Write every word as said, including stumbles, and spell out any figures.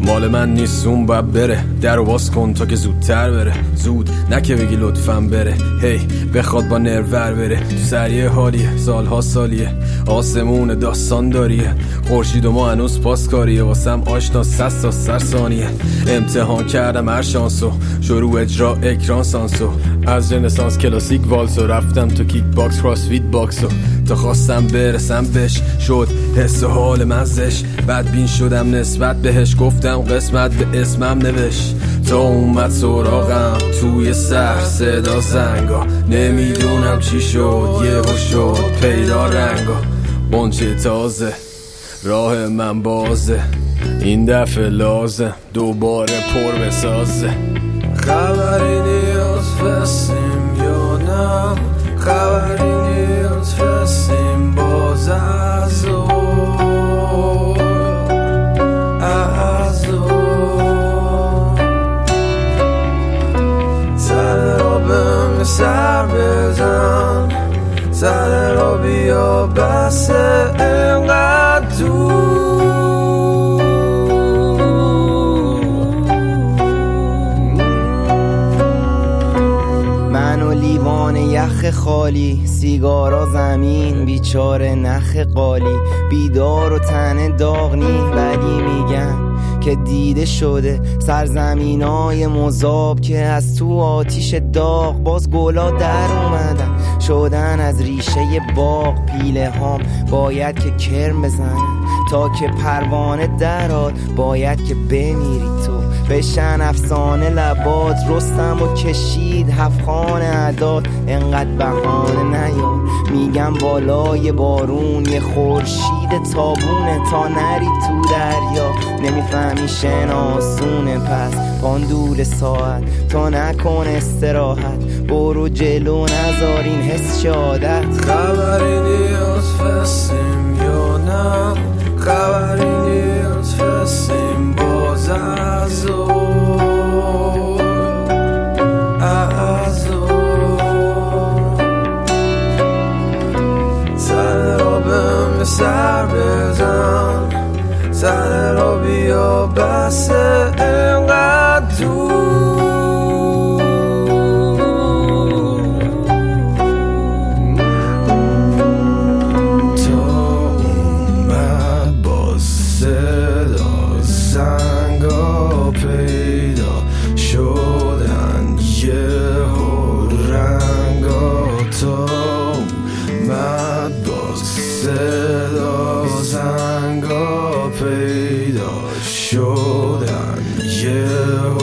مال من نیست اون باید بره، در و باز کن تا که زودتر بره، زود نه که بگی لطفاً بره، هی بخواد با نرور بره. تو سریع حالیه سالها سالیه، آسمون داستان داریه، خورشید و ما هنوز پاسکاریه، واسم آشنا سست تا سر ثانیه. امتحان کردم هر شانسو، شروع اجرا اکران سانسو، از رنسانس کلاسیک والسو رفتم تو کیک باکس کراس فیت باکسو، تا خواستم برسم بهش شد حس و حال مزش، بدبین شدم نسبت بهش، گفتم قسمت به اسمم نوشت، تا اومد سراغم توی سر صدا زنگا، نمیدونم چی شد یهو شد پیدا رنگا، بنچه تازه راه من بازه، این دفعه لازم دوباره پر بسازه. خبری نیاز فستیم یا نه، خبری نیاز فستیم باز از اور از اور سر را به سر بزن، سر را بیا بس اینقدر دور. من و لیوان یخ خالی، سیگارا زمین بیچاره نخ قالی، بیدار و تن داغ نی ولی میگن که دیده شده سرزمینای مذاب، که از تو آتیش داغ باز گلا در اومدن شدن از ریشه باغ. پیله هام باید که کرم بزنن تا که پروانه دراد، باید که بمیری تو بشن افسانه لبات. رستم و کشید هفخان عداد، انقدر بهانه نیار، میگم بالای بارون یه خورشید تابونه، تا نری تو دریا نمیفهمی شناسونه. پس پان دور ساعت تا نکن استراحت، برو جلو نذار این حس عادت. خبری نیاز فستیم یا نه، خبری نیاز فستیم باز از اور از اور سر را به سر بزن، سر را بیا بس اینقدر دور. پیدا شدن یهو رنگا، تا اومد باز صدا زنگا، پیدا شدن یهو